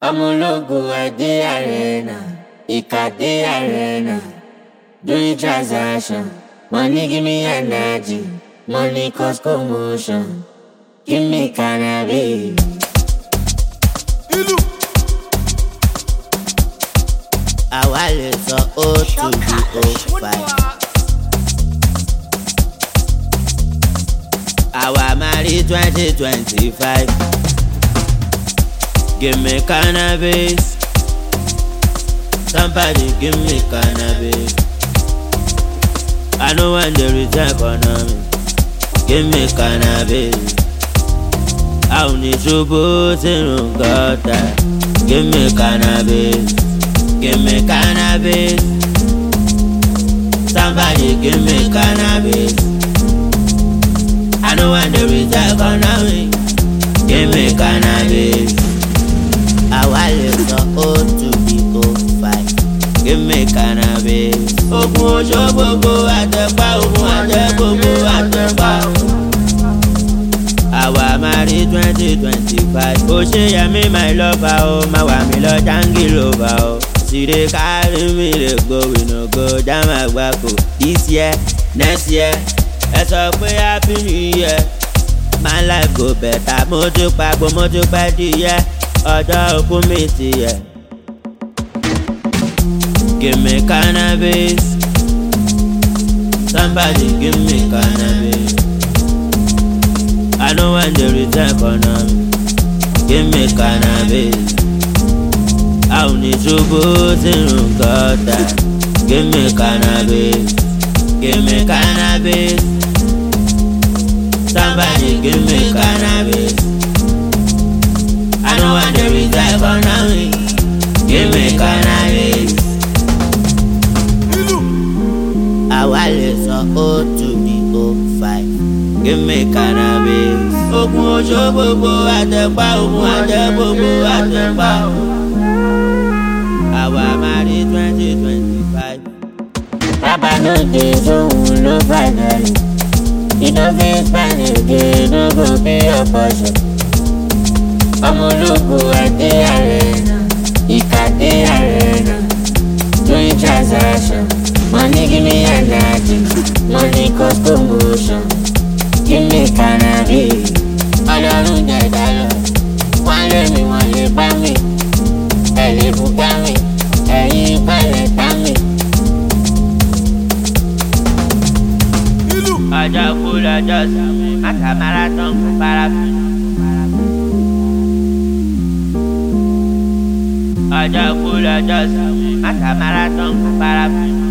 I'm a logo at the arena, Ikade arena. Doing transaction, money give me energy, money cause commotion. Give me cannabis. Àwa lè sọ O2 di O5. Àwa máa rí 2025. Give me cannabis. Somebody give me cannabis. I know when there is economy. Give me cannabis. I ò ní ṣubú sínú gọ́tà. Give me cannabis. Give me cannabis. Somebody give me cannabis. I know when there is economy. Give me cannabis. Àwa lè sọ O2 di O5. Give me cannabis. Ogun oṣó gbogbo àtẹ̀pá, ogun àtẹ̀ gbogbo àtẹ̀pá. Àwa máa rí 2025. Ó ṣe yẹ mí my lover o, máa wà mí lọ jangilova o. She dey carry me dey go, we no go jam àgbákò. This year, next year, ẹ sọ pé happy new year. My life go better, mo tún pàgbọ́, mo tún pẹ́ díẹ̀. Ọjọ́ òkú mi ti yẹ. Give me cannabis. Somebody give me cannabis. I know when there is economy. Give me cannabis. I ò ní ṣubú sínú gọ́tà. Give me cannabis. Give me cannabis. Somebody give me cannabis. I know when there is economy. Give me cannabis. Àwa lè sọ O2 di O5. Give me cannabis. Ogun oṣó gbogbo àtẹ̀pá, ogun àtẹ̀ gbogbo àtẹ̀pá. Àwa máa rí 2025. Baba no dey zone, no finally. You no fit spend again, no go be your portion. I'm a logo at the arena, Ikade arena. Doing transaction, money give me energy, money cause commotion. Give me cannabis. Ọlọ́run jẹ́ dayọ̀, wọ́n lé mi, wọ́n lè bá mi. Ẹ lè bùkà mi, ẹ̀yin pẹ̀lẹ́ tá mi. Ọjọ́ kú lọ́jọ́ sùn, mátà marathon kò parafin. Ọjọ́ kú lọ́jọ́ sùn, mátà marathon kò parafin.